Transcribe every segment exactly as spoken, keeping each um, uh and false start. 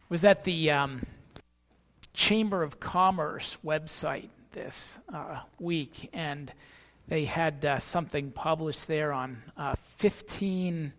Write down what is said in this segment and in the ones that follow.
was at the um, Chamber of Commerce website this uh, week, and they had uh, something published there on uh, fifteen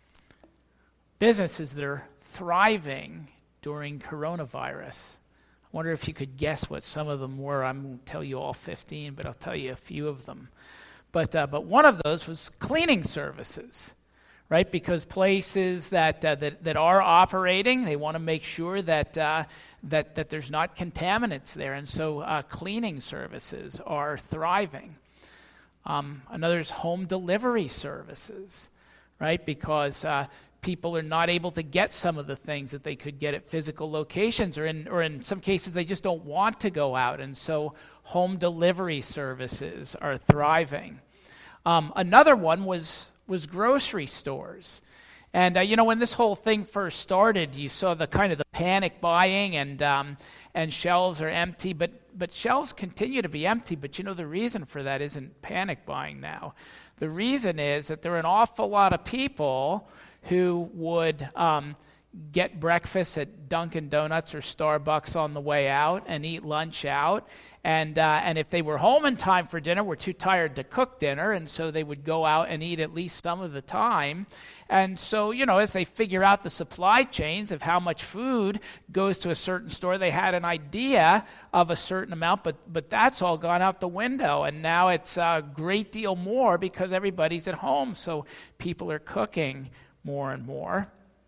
businesses that are thriving during coronavirus. I wonder if you could guess what some of them were. I won't tell you all fifteen, but I'll tell you a few of them. But uh, but one of those was cleaning services, right? Because places that uh, that that are operating, they want to make sure that uh, that that there's not contaminants there, and so uh, cleaning services are thriving. Um, another is home delivery services, right? Because uh, people are not able to get some of the things that they could get at physical locations, or in or in some cases they just don't want to go out, and so home delivery services are thriving. Um, another one was was grocery stores, and uh, you know, when this whole thing first started, you saw the kind of the panic buying, and um, and shelves are empty, but but shelves continue to be empty. But you know, the reason for that isn't panic buying now. The reason is that there are an awful lot of people who would um, get breakfast at Dunkin' Donuts or Starbucks on the way out and eat lunch out. And uh, and if they were home in time for dinner, were too tired to cook dinner, and so they would go out and eat at least some of the time. And so, you know, as they figure out the supply chains of how much food goes to a certain store, they had an idea of a certain amount, but but that's all gone out the window. And now it's a great deal more because everybody's at home, so people are cooking more and more.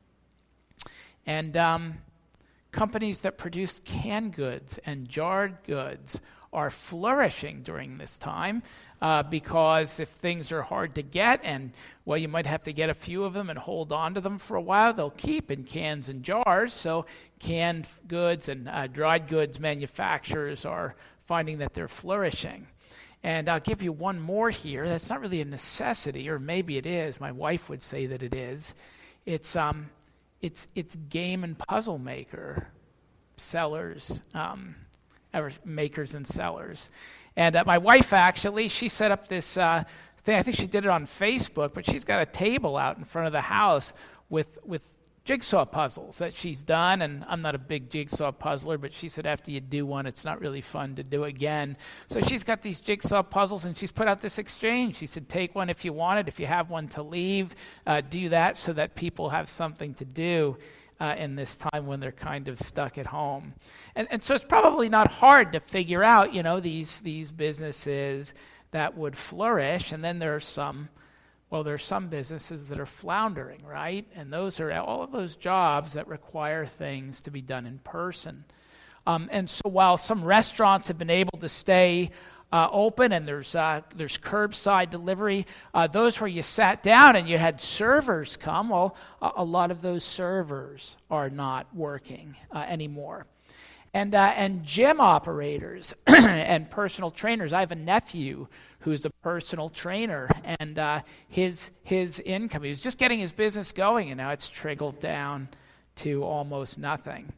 And um, companies that produce canned goods and jarred goods are flourishing during this time uh, because if things are hard to get, and, well, you might have to get a few of them and hold on to them for a while, they'll keep in cans and jars. So canned goods and uh, dried goods manufacturers are finding that they're flourishing. And I'll give you one more here. That's not really a necessity, or maybe it is. My wife would say that it is. It's um, it's it's game and puzzle maker sellers, um, or makers and sellers. And uh, my wife actually, she set up this uh, thing. I think she did it on Facebook, but she's got a table out in front of the house with with jigsaw puzzles that she's done, and I'm not a big jigsaw puzzler, but she said after you do one, it's not really fun to do again. So she's got these jigsaw puzzles, and she's put out this exchange. She said, take one if you want it. If you have one to leave, uh, do that so that people have something to do uh, in this time when they're kind of stuck at home. And, and so it's probably not hard to figure out, you know, these, these businesses that would flourish, and then there are some Well, there are some businesses that are floundering, right? And those are all of those jobs that require things to be done in person. Um, and so while some restaurants have been able to stay uh, open, and there's uh, there's curbside delivery, uh, those where you sat down and you had servers come, well, a, a lot of those servers are not working uh, anymore. And uh, and gym operators and personal trainers. I have a nephew who's a personal trainer, and uh, his his income, he was just getting his business going, and now it's trickled down to almost nothing.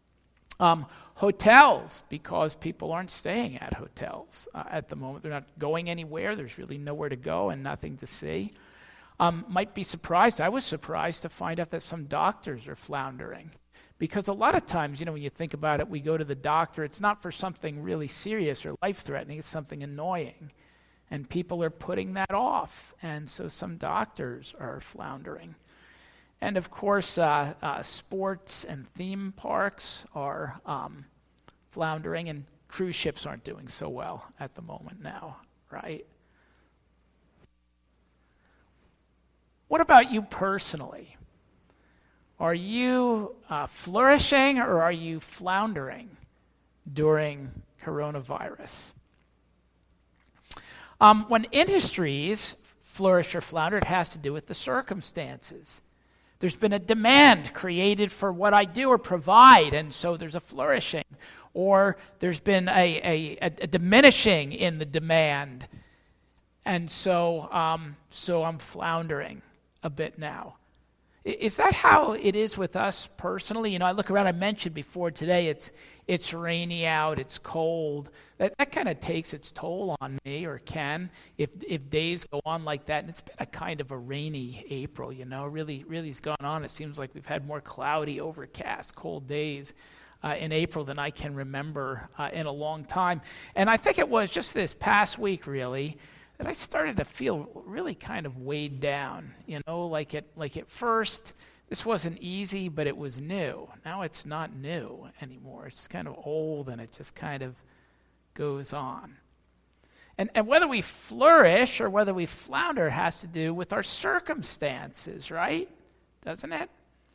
Um, hotels, because people aren't staying at hotels uh, at the moment. They're not going anywhere. There's really nowhere to go and nothing to see. Um, might be surprised. I was surprised to find out that some doctors are floundering. Because a lot of times, you know, when you think about it, we go to the doctor, it's not for something really serious or life-threatening, it's something annoying. And people are putting that off. And so some doctors are floundering. And of course, uh, uh, sports and theme parks are um, floundering, and cruise ships aren't doing so well at the moment now, right? What about you personally? Are you uh, flourishing, or are you floundering during coronavirus? Um, when industries flourish or flounder, it has to do with the circumstances. There's been a demand created for what I do or provide, and so there's a flourishing. Or there's been a, a, a diminishing in the demand, and so um, so I'm floundering a bit now. Is that how it is with us personally? You know, I look around, I mentioned before today, it's it's rainy out, it's cold. That that kind of takes its toll on me, or can, if if days go on like that. And it's been a kind of a rainy April, you know, really, really has gone on. It seems like we've had more cloudy, overcast, cold days uh, in April than I can remember uh, in a long time. And I think it was just this past week, really, that I started to feel really kind of weighed down, you know, like at, like at first, this wasn't easy, but it was new. Now it's not new anymore. It's kind of old, and it just kind of goes on. And, and whether we flourish or whether we flounder has to do with our circumstances, right? Doesn't it?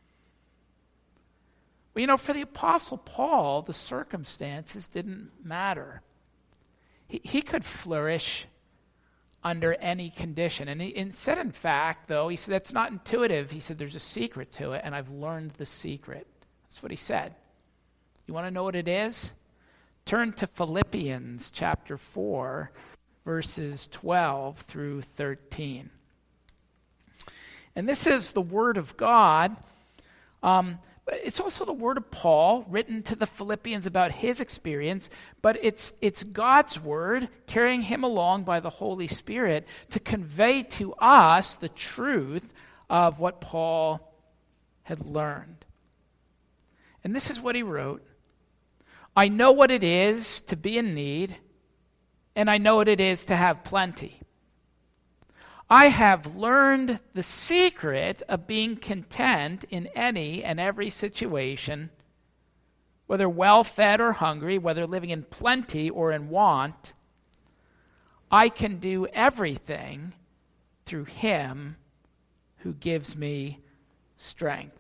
Well, you know, for the Apostle Paul, the circumstances didn't matter. He, he could flourish under any condition. And he and said, in fact, though, he said, that's not intuitive. He said, there's a secret to it, and I've learned the secret. That's what he said. You want to know what it is? Turn to Philippians chapter four, verses twelve through thirteen. And this is the Word of God. Um, It's also the word of Paul, written to the Philippians about his experience, but it's it's God's word carrying him along by the Holy Spirit to convey to us the truth of what Paul had learned. And this is what he wrote. I know what it is to be in need, and I know what it is to have plenty. I have learned the secret of being content in any and every situation, whether well-fed or hungry, whether living in plenty or in want. I can do everything through him who gives me strength.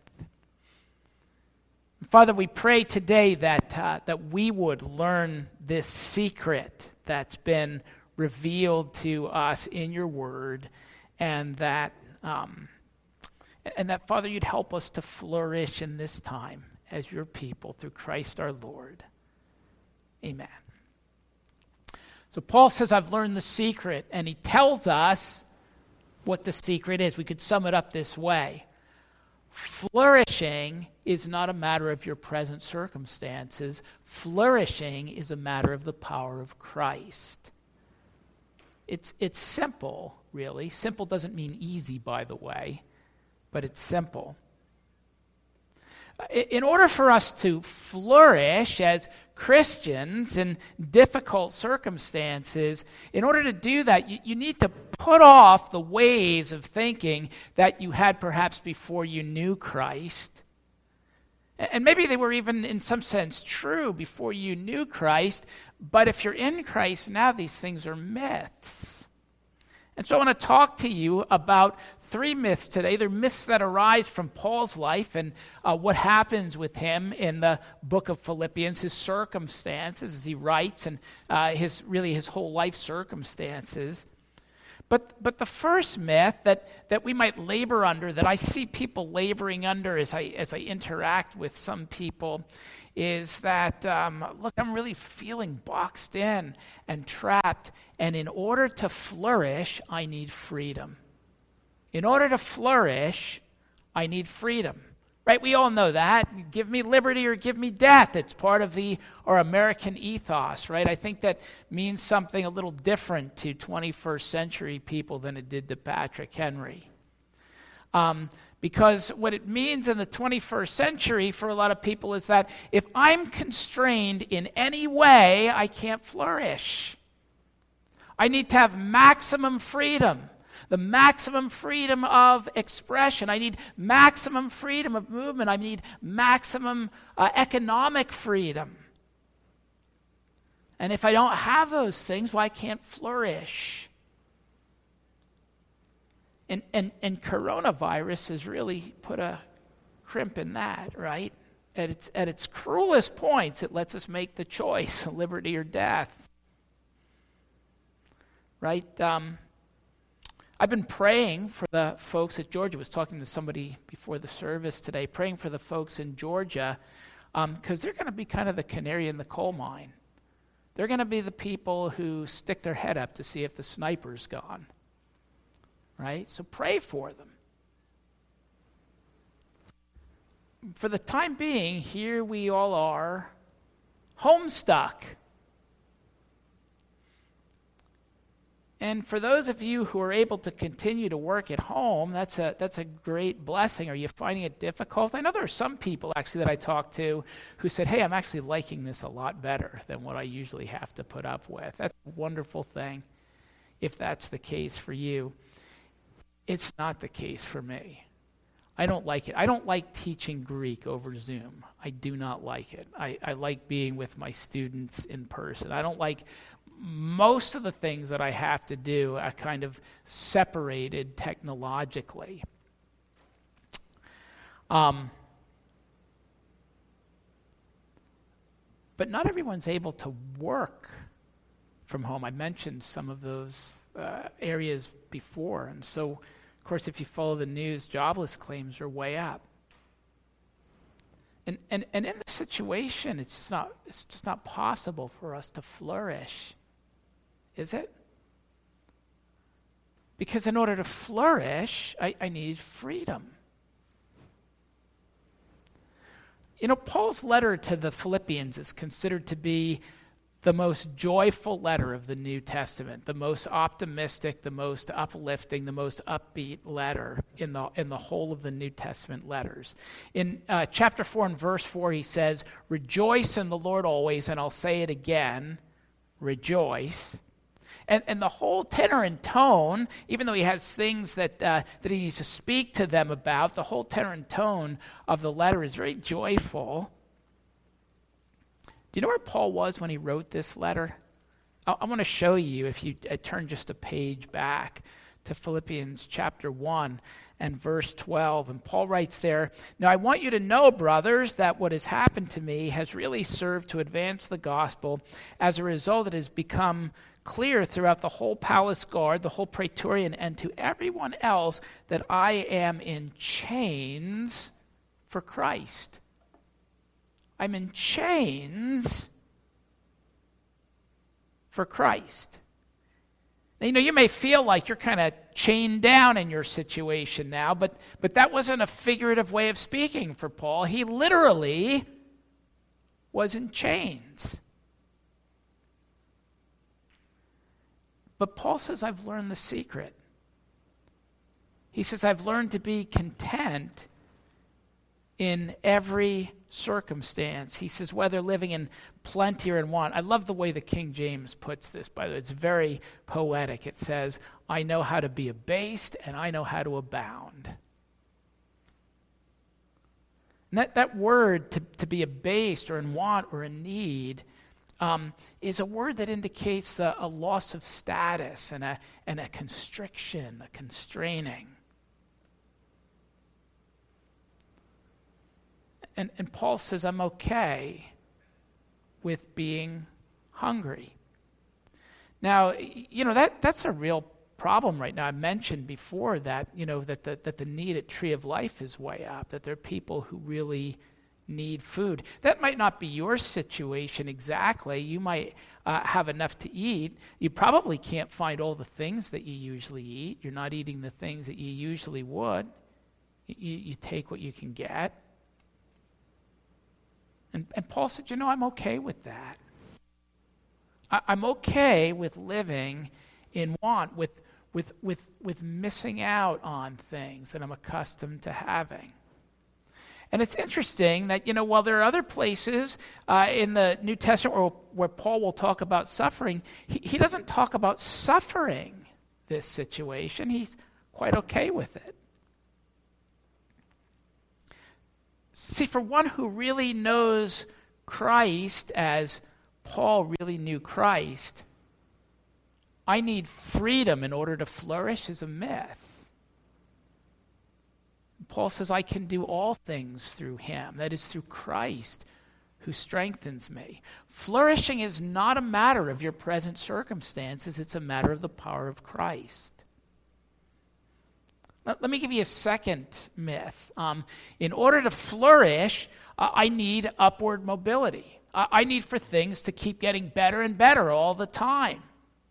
Father, we pray today that uh, that we would learn this secret that's been revealed to us in your word, and that um, and that, Father, you'd help us to flourish in this time as your people through Christ our Lord. Amen. So Paul says, I've learned the secret, and he tells us what the secret is. We could sum it up this way. Flourishing is not a matter of your present circumstances. Flourishing is a matter of the power of Christ. It's it's simple, really. Simple doesn't mean easy, by the way, but it's simple. In order for us to flourish as Christians in difficult circumstances, in order to do that, you, you need to put off the ways of thinking that you had perhaps before you knew Christ. And maybe they were even in some sense true before you knew Christ, but if you're in Christ now, these things are myths. And so I want to talk to you about three myths today. They're myths that arise from Paul's life and uh, what happens with him in the book of Philippians, his circumstances as he writes, and uh, his really his whole life circumstances. But but the first myth that, that we might labor under, that I see people laboring under as I as I interact with some people, is that, um, look, I'm really feeling boxed in and trapped, and in order to flourish, I need freedom. In order to flourish, I need freedom. Right? We all know that. Give me liberty or give me death. It's part of the our American ethos, right? I think that means something a little different to twenty-first century people than it did to Patrick Henry. Um, because what it means in the twenty-first century for a lot of people is that if I'm constrained in any way, I can't flourish. I need to have maximum freedom. The maximum freedom of expression. I need maximum freedom of movement. I need maximum uh, economic freedom. And if I don't have those things, well, I can't flourish. And, and, and coronavirus has really put a crimp in that, right? At its, at its cruelest points, it lets us make the choice, liberty or death. Right? Um, I've been praying for the folks at Georgia. I was talking to somebody before the service today, praying for the folks in Georgia, because um, they're going to be kind of the canary in the coal mine. They're going to be the people who stick their head up to see if the sniper's gone. Right? So pray for them. for the time being, here we all are, homestuck. And for those of you who are able to continue to work at home, that's a that's a great blessing. Are you finding it difficult? I know there are some people actually that I talked to who said, hey, I'm actually liking this a lot better than what I usually have to put up with. That's a wonderful thing, if that's the case for you. It's not the case for me. I don't like it. I don't like teaching Greek over Zoom. I do not like it. I, I like being with my students in person. I don't like most of the things that I have to do are kind of separated technologically. Um, but not everyone's able to work from home. I mentioned some of those uh, areas before. And so, of course, if you follow the news, jobless claims are way up. And and, and in this situation, it's just not it's just not possible for us to flourish. Is it? Because in order to flourish, I, I need freedom. You know, Paul's letter to the Philippians is considered to be the most joyful letter of the New Testament, the most optimistic, the most uplifting, the most upbeat letter in the in the whole of the New Testament letters. In uh, chapter four and verse four, he says, "Rejoice in the Lord always," and I'll say it again, rejoice. And, and the whole tenor and tone, even though he has things that uh, that he needs to speak to them about, the whole tenor and tone of the letter is very joyful. Do you know where Paul was when he wrote this letter? I, I want to show you, if you uh, turn just a page back to Philippians chapter one and verse twelve. And Paul writes there, "Now I want you to know, brothers, that what has happened to me has really served to advance the gospel. As a result, it has become clear throughout the whole palace guard, the whole praetorian, and to everyone else that I am in chains for Christ." I'm in chains for Christ. Now, you know, you may feel like you're kind of chained down in your situation now, but, but that wasn't a figurative way of speaking for Paul. He literally was in chains. But Paul says, I've learned the secret. He says, I've learned to be content in every circumstance. He says, whether living in plenty or in want. I love the way the King James puts this, by the way. It's very poetic. It says, I know how to be abased and I know how to abound. And that, that word, to, to be abased or in want or in need, um, is a word that indicates a, a loss of status and a, and a constriction, a constraining. And, and Paul says, I'm okay with being hungry. Now, you know, that that's a real problem right now. I mentioned before that, you know, that the, that the need at Tree of Life is way up, that there are people who really need food. That might not be your situation exactly. You might uh, have enough to eat. You probably can't find all the things that you usually eat. You're not eating the things that you usually would. You, you take what you can get. And, and Paul said, you know, I'm okay with that. I, I'm okay with living in want, with, with, with, with missing out on things that I'm accustomed to having. And it's interesting that, you know, while there are other places uh, in the New Testament where, where Paul will talk about suffering, he, he doesn't talk about suffering this situation. He's quite okay with it. See, for one who really knows Christ as Paul really knew Christ, I need freedom in order to flourish is a myth. Paul says, I can do all things through him, that is through Christ, who strengthens me. Flourishing is not a matter of your present circumstances, it's a matter of the power of Christ. Let, let me give you a second myth. Um, in order to flourish, uh, I need upward mobility. Uh, I need for things to keep getting better and better all the time.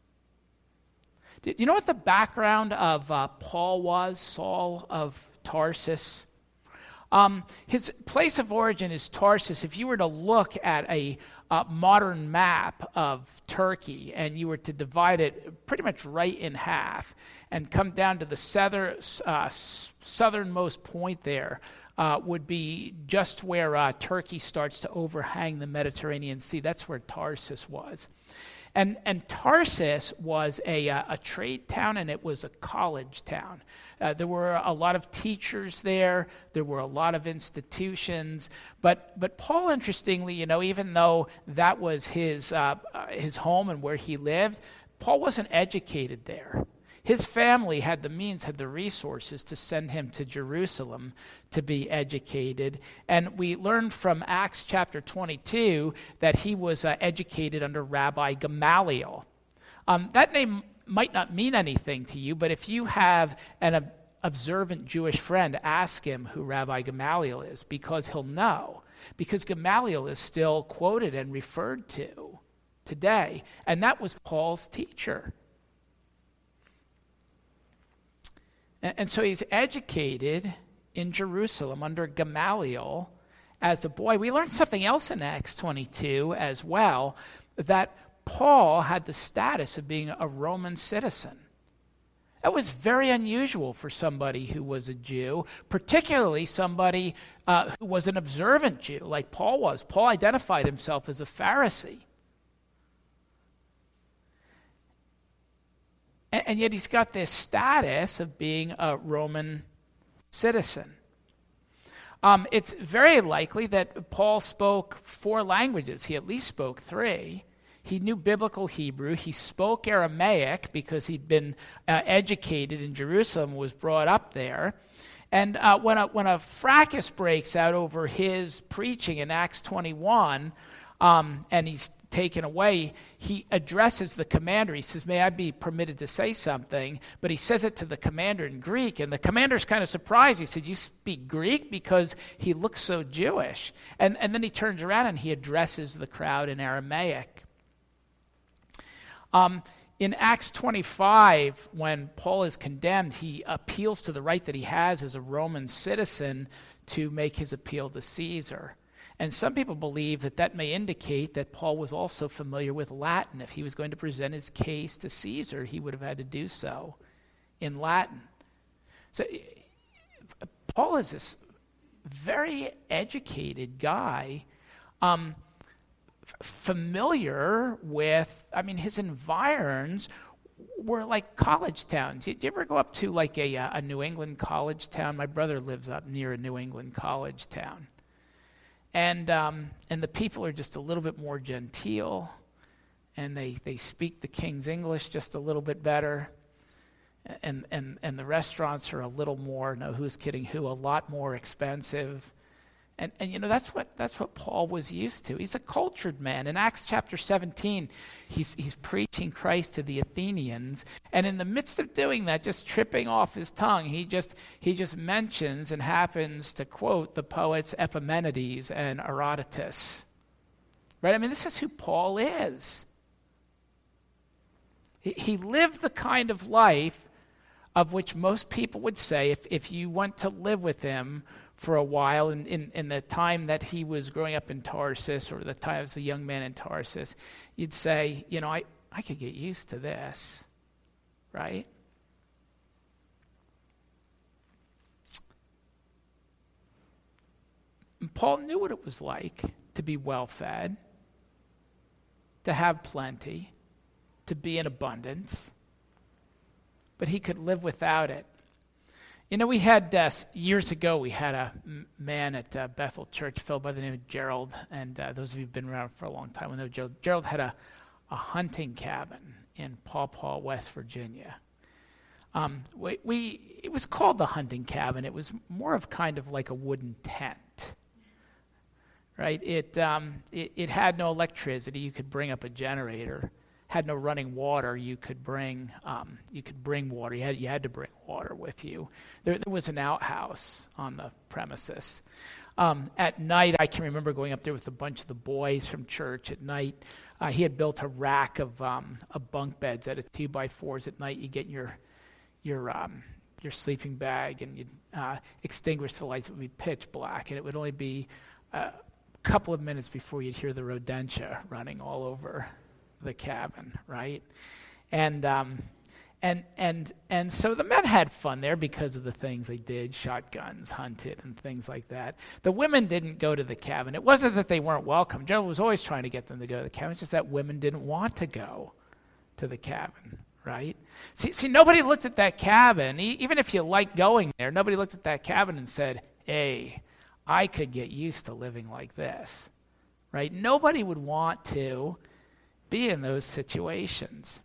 Do you know what the background of uh, Paul was, Saul of Tarsus? Um, his place of origin is Tarsus. If you were to look at a uh, modern map of Turkey and you were to divide it pretty much right in half and come down to the southern, uh, southernmost point there, uh, would be just where uh, Turkey starts to overhang the Mediterranean Sea. That's where Tarsus was. And, and Tarsus was a, uh, a trade town, and it was a college town. Uh, there were a lot of teachers there. There were a lot of institutions. But but Paul, interestingly, you know, even though that was his uh, uh, his home and where he lived, Paul wasn't educated there. His family had the means, had the resources to send him to Jerusalem to be educated. And we learned from Acts chapter twenty-two that he was uh, educated under Rabbi Gamaliel. Um, that name might not mean anything to you, but if you have an ob- observant Jewish friend, ask him who Rabbi Gamaliel is, because he'll know. Because Gamaliel is still quoted and referred to today. And that was Paul's teacher. And so he's educated in Jerusalem under Gamaliel as a boy. We learned something else in Acts twenty-two as well, that Paul had the status of being a Roman citizen. That was very unusual for somebody who was a Jew, particularly somebody uh, who was an observant Jew like Paul was. Paul identified himself as a Pharisee. And yet he's got this status of being a Roman citizen. Um, it's very likely that Paul spoke four languages. He at least spoke three. He knew biblical Hebrew. He spoke Aramaic because he'd been uh, educated in Jerusalem, was brought up there. And uh, when, a, when a fracas breaks out over his preaching in Acts twenty-one, um, and he's taken away, he addresses the commander. He says, may I be permitted to say something? But he says it to the commander in Greek, and the commander's kind of surprised. He said, you speak Greek? Because he looks so Jewish. And, and then he turns around and he addresses the crowd in Aramaic. Um, in Acts twenty-five, when Paul is condemned, he appeals to the right that he has as a Roman citizen to make his appeal to Caesar. And some people believe that that may indicate that Paul was also familiar with Latin. If he was going to present his case to Caesar, he would have had to do so in Latin. So Paul is this very educated guy, um, f- familiar with, I mean, his environs were like college towns. Did you ever go up to like a, a New England college town? My brother lives up near a New England college town. And um, and the people are just a little bit more genteel, and they, they speak the King's English just a little bit better, and and and the restaurants are a little more, no, who's kidding who, a lot more expensive. And and you know, that's what that's what Paul was used to. He's a cultured man. In Acts chapter seventeen, he's he's preaching Christ to the Athenians, and in the midst of doing that, just tripping off his tongue, he just he just mentions and happens to quote the poets Epimenides and Herodotus. Right? I mean, this is who Paul is. He, he lived the kind of life of which most people would say, if if you went to live with him for a while, in, in, in the time that he was growing up in Tarsus, or the time as a young man in Tarsus, you'd say, you know, I, I could get used to this, right? And Paul knew what it was like to be well-fed, to have plenty, to be in abundance, but he could live without it. You know, we had, uh, years ago, we had a m- man at uh, Bethel Church, fellow by the name of Gerald, and uh, those of you who've been around for a long time will know Gerald. Gerald had a, a hunting cabin in Paw Paw, West Virginia. Um, we, we it was called the hunting cabin. It was more of kind of like a wooden tent, right? It, um, it, it had no electricity. You could bring up a generator. Had no running water. You could bring um, you could bring water. You had you had to bring water with you. There, there was an outhouse on the premises. Um, at night, I can remember going up there with a bunch of the boys from church. At night, uh, he had built a rack of um, of bunk beds out of two by fours. At night, you get your your um, your sleeping bag and you'd uh, extinguish the lights. It would be pitch black, and it would only be a couple of minutes before you'd hear the rodentia running all over the cabin, right? And um, and and and so the men had fun there because of the things they did, shot guns, hunted, and things like that. The women didn't go to the cabin. It wasn't that they weren't welcome. General was always trying to get them to go to the cabin. It's just that women didn't want to go to the cabin, right? See, see, nobody looked at that cabin, e- even if you liked going there, nobody looked at that cabin and said, hey, I could get used to living like this, right? Nobody would want to be in those situations.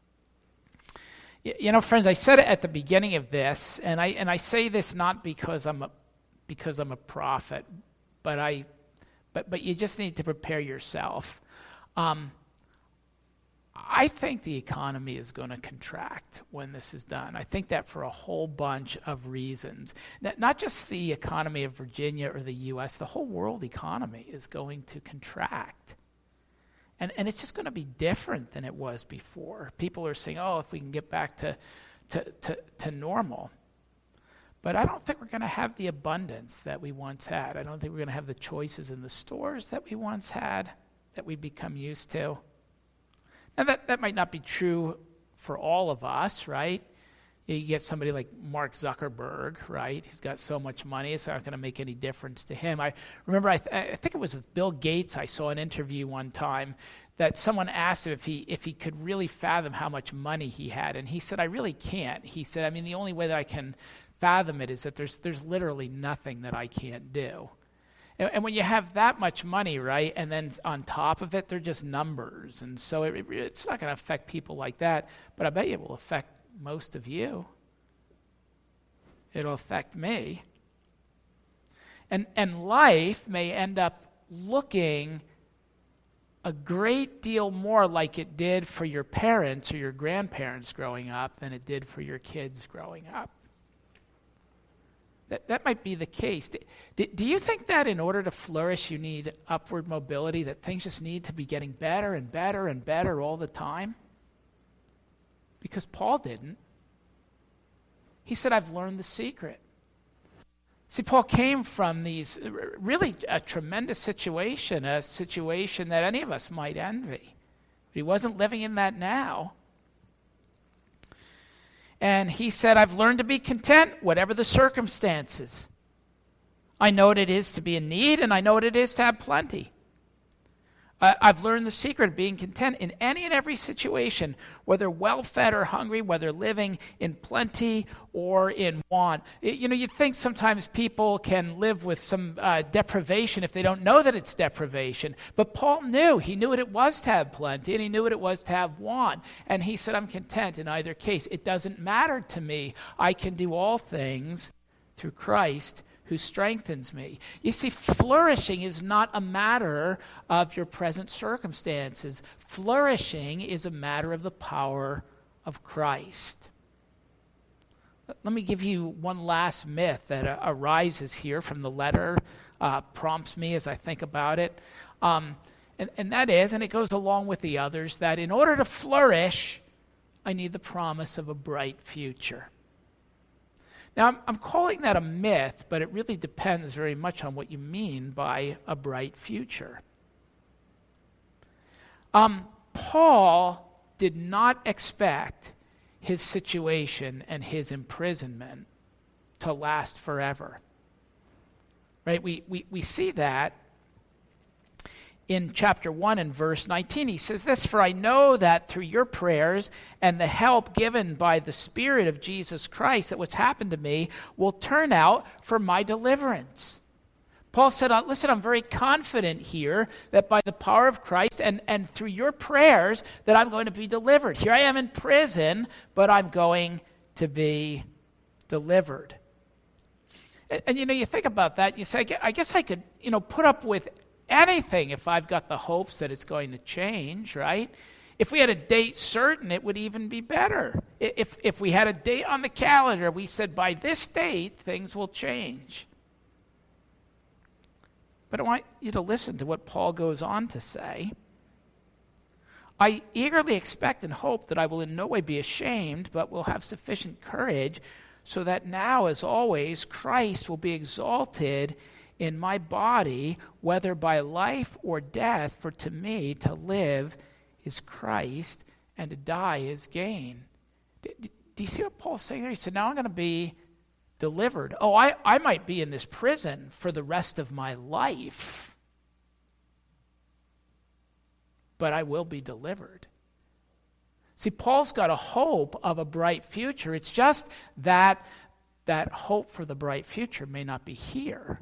You know, friends, I said it at the beginning of this, and I and I say this not because I'm a because I'm a prophet, but I but but you just need to prepare yourself. Um, I think the economy is going to contract when this is done. I think that for a whole bunch of reasons. Not just the economy of Virginia or the U S, the whole world economy is going to contract. And and it's just going to be different than it was before. People are saying, oh, if we can get back to, to, to, to normal. But I don't think we're going to have the abundance that we once had. I don't think we're going to have the choices in the stores that we once had, that we become used to. Now, that, that might not be true for all of us, right? You get somebody like Mark Zuckerberg, right? He's got so much money, it's not going to make any difference to him. I remember, I, th- I think it was with Bill Gates, I saw an interview one time that someone asked him if he if he could really fathom how much money he had, and he said, I really can't. He said, I mean, the only way that I can fathom it is that there's there's literally nothing that I can't do. And, and when you have that much money, right, and then on top of it, they're just numbers, and so it, it, it's not going to affect people like that, but I bet you it will affect most of you. It'll affect me. And and life may end up looking a great deal more like it did for your parents or your grandparents growing up than it did for your kids growing up. That that might be the case. Do, do you think that in order to flourish you need upward mobility, that things just need to be getting better and better and better all the time? Because Paul didn't. He said, I've learned the secret. See, Paul came from these really a tremendous situation, a situation that any of us might envy. But he wasn't living in that now. And he said, I've learned to be content, whatever the circumstances. I know what it is to be in need, and I know what it is to have plenty. Uh, I've learned the secret of being content in any and every situation, whether well-fed or hungry, whether living in plenty or in want. It, you know, you think sometimes people can live with some uh, deprivation if they don't know that it's deprivation. But Paul knew. He knew what it was to have plenty, and he knew what it was to have want. And he said, I'm content in either case. It doesn't matter to me. I can do all things through Christ who strengthens me. You see, flourishing is not a matter of your present circumstances. Flourishing is a matter of the power of Christ. Let me give you one last myth that uh, arises here from the letter, uh, prompts me as I think about it. Um, and, and that is, and it goes along with the others, that in order to flourish, I need the promise of a bright future. Now, I'm, I'm calling that a myth, but it really depends very much on what you mean by a bright future. Um, Paul did not expect his situation and his imprisonment to last forever. Right? We, we, we see that in chapter one and verse nineteen. He says this, for I know that through your prayers and the help given by the Spirit of Jesus Christ, that what's happened to me will turn out for my deliverance. Paul said, listen, I'm very confident here that by the power of Christ and, and through your prayers that I'm going to be delivered. Here I am in prison, but I'm going to be delivered. And, and you know, you think about that, you say, I guess I could, you know, put up with anything if I've got the hopes that it's going to change, right? If we had a date certain, it would even be better. If if we had a date on the calendar, we said by this date, things will change. But I want you to listen to what Paul goes on to say. I eagerly expect and hope that I will in no way be ashamed, but will have sufficient courage so that now, as always, Christ will be exalted in my body, whether by life or death, for to me to live is Christ, and to die is gain. Do, do you see what Paul's saying there? He said, now I'm going to be delivered. Oh, I, I might be in this prison for the rest of my life, but I will be delivered. See, Paul's got a hope of a bright future. It's just that that hope for the bright future may not be here.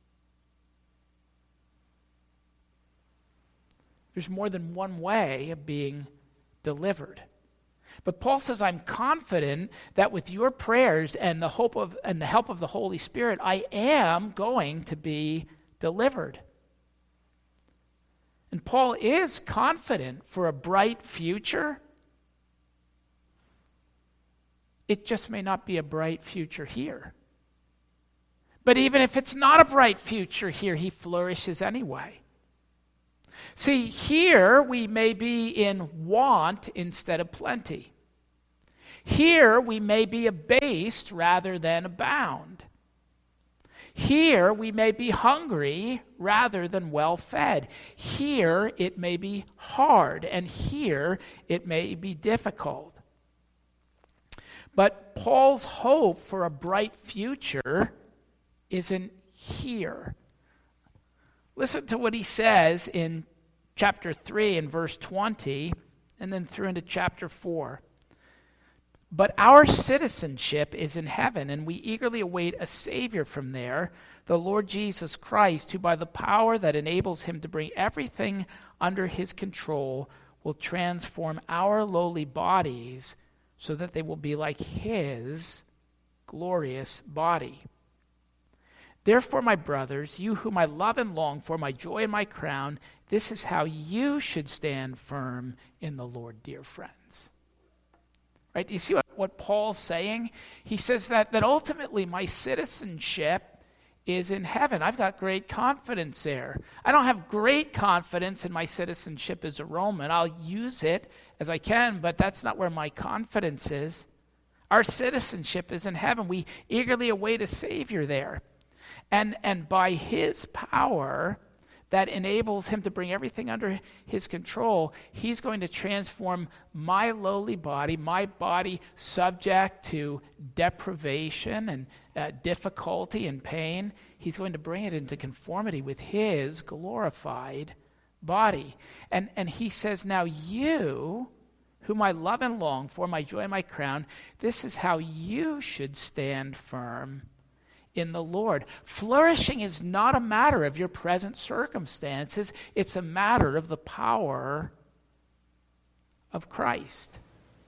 There's more than one way of being delivered. But Paul says, I'm confident that with your prayers and the hope of and the help of the Holy Spirit, I am going to be delivered. And Paul is confident for a bright future. It just may not be a bright future here. But even if it's not a bright future here, he flourishes anyway. See, here we may be in want instead of plenty. Here we may be abased rather than abound. Here we may be hungry rather than well fed. Here it may be hard, and here it may be difficult. But Paul's hope for a bright future isn't here. Listen to what he says in chapter three and verse twenty, and then through into chapter four. But our citizenship is in heaven, and we eagerly await a Savior from there, the Lord Jesus Christ, who by the power that enables him to bring everything under his control will transform our lowly bodies so that they will be like his glorious body. Therefore, my brothers, you whom I love and long for, my joy and my crown, this is how you should stand firm in the Lord, dear friends. Right? Do you see what, what Paul's saying? He says that, that ultimately my citizenship is in heaven. I've got great confidence there. I don't have great confidence in my citizenship as a Roman. I'll use it as I can, but that's not where my confidence is. Our citizenship is in heaven. We eagerly await a Savior there. And, and by his power that enables him to bring everything under his control, he's going to transform my lowly body, my body subject to deprivation and uh, difficulty and pain. He's going to bring it into conformity with his glorified body. And, and he says, now you, whom I love and long for, my joy and my crown, this is how you should stand firm in the Lord. Flourishing is not a matter of your present circumstances. It's a matter of the power of Christ.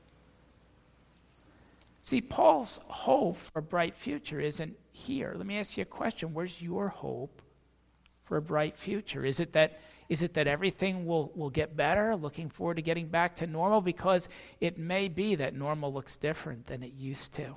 See, Paul's hope for a bright future isn't here. Let me ask you a question. Where's your hope for a bright future? Is it that is it that everything will, will get better, looking forward to getting back to normal? Because it may be that normal looks different than it used to.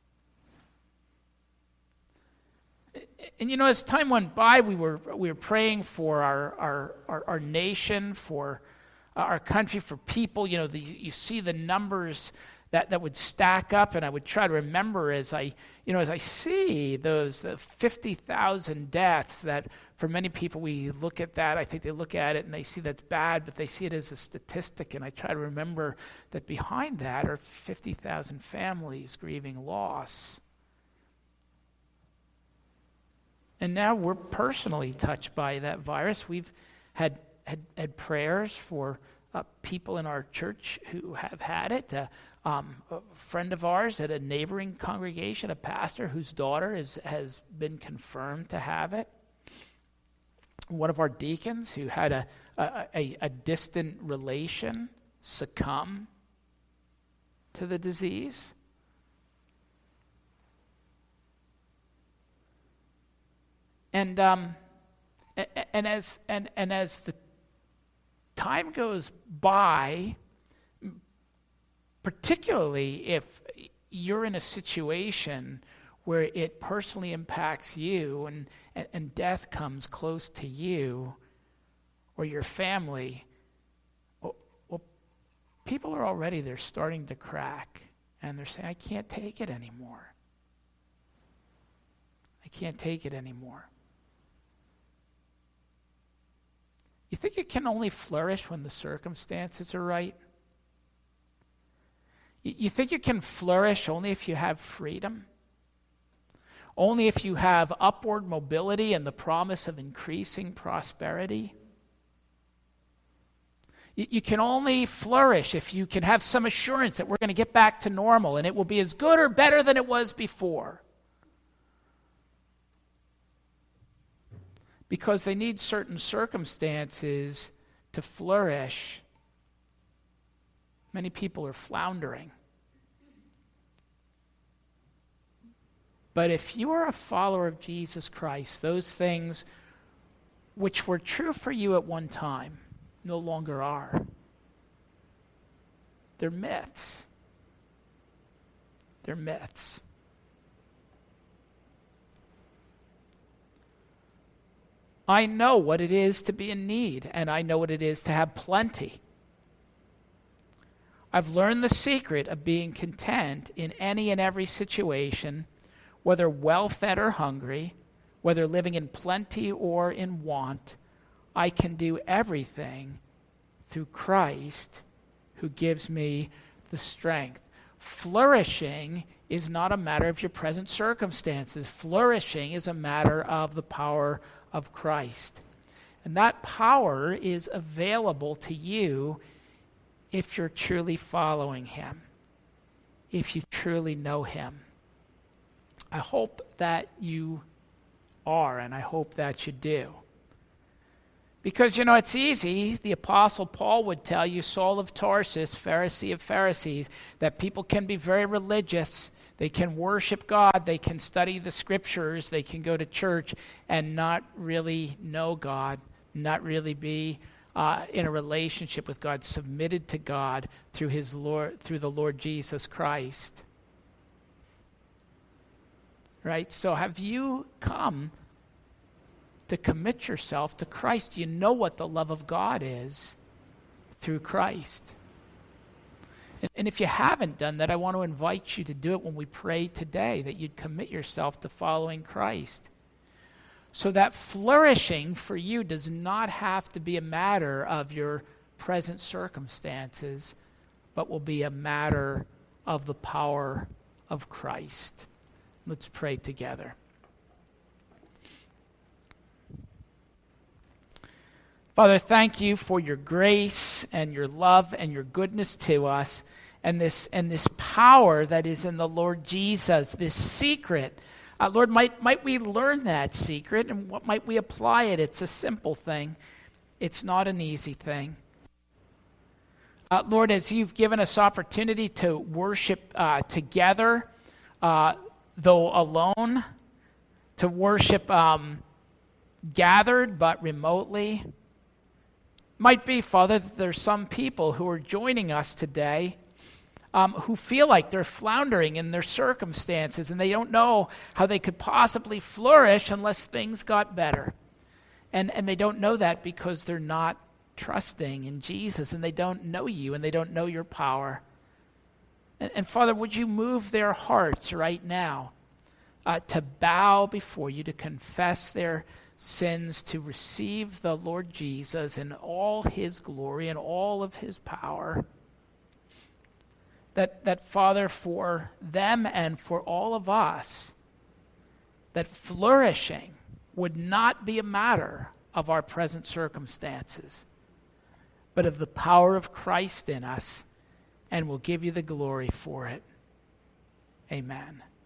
And you know, as time went by, we were we were praying for our our, our, our nation, for our country, for people. You know, the, you see the numbers that, that would stack up, and I would try to remember as I you know as I see those the fifty thousand deaths. That for many people, we look at that. I think they look at it and they see that's bad, but they see it as a statistic. And I try to remember that behind that are fifty thousand families grieving loss. And now we're personally touched by that virus. We've had had, had prayers for uh, people in our church who have had it. Uh, um, a friend of ours at a neighboring congregation, a pastor whose daughter is, has been confirmed to have it. One of our deacons who had a, a, a, a distant relation succumb to the disease. And um, and as and, and as the time goes by, particularly if you're in a situation where it personally impacts you and, and, and death comes close to you or your family, well, well, people are already, they're starting to crack. And they're saying, I can't take it anymore. I can't take it anymore. You think you can only flourish when the circumstances are right? You think you can flourish only if you have freedom? Only if you have upward mobility and the promise of increasing prosperity? You can only flourish if you can have some assurance that we're going to get back to normal and it will be as good or better than it was before. Because they need certain circumstances to flourish. Many people are floundering. But if you are a follower of Jesus Christ, those things which were true for you at one time no longer are. They're myths. They're myths. I know what it is to be in need, and I know what it is to have plenty. I've learned the secret of being content in any and every situation, whether well-fed or hungry, whether living in plenty or in want. I can do everything through Christ who gives me the strength. Flourishing is not a matter of your present circumstances. Flourishing is a matter of the power of Christ. And that power is available to you if you're truly following him, if you truly know him. I hope that you are, and I hope that you do. Because, you know, it's easy. The Apostle Paul would tell you, Saul of Tarsus, Pharisee of Pharisees, that people can be very religious. They can worship God. They can study the Scriptures. They can go to church and not really know God, not really be uh, in a relationship with God, submitted to God through His Lord, through the Lord Jesus Christ. Right? So have you come to commit yourself to Christ? You know what the love of God is through Christ. And, and if you haven't done that, I want to invite you to do it when we pray today, that you'd commit yourself to following Christ. So that flourishing for you does not have to be a matter of your present circumstances, but will be a matter of the power of Christ. Let's pray together. Father, thank you for your grace and your love and your goodness to us, and this and this power that is in the Lord Jesus, this secret. Uh, Lord, might, might we learn that secret, and what might we apply it? It's a simple thing. It's not an easy thing. Uh, Lord, as you've given us opportunity to worship uh, together, uh, though alone, to worship um, gathered but remotely, might be, Father, that there's some people who are joining us today um, who feel like they're floundering in their circumstances and they don't know how they could possibly flourish unless things got better. And, and they don't know that because they're not trusting in Jesus, and they don't know you, and they don't know your power. And, and Father, would you move their hearts right now uh, to bow before you, to confess their sins, to receive the Lord Jesus in all his glory and all of his power. That, that Father, for them and for all of us, that flourishing would not be a matter of our present circumstances, but of the power of Christ in us, and we'll give you the glory for it. Amen.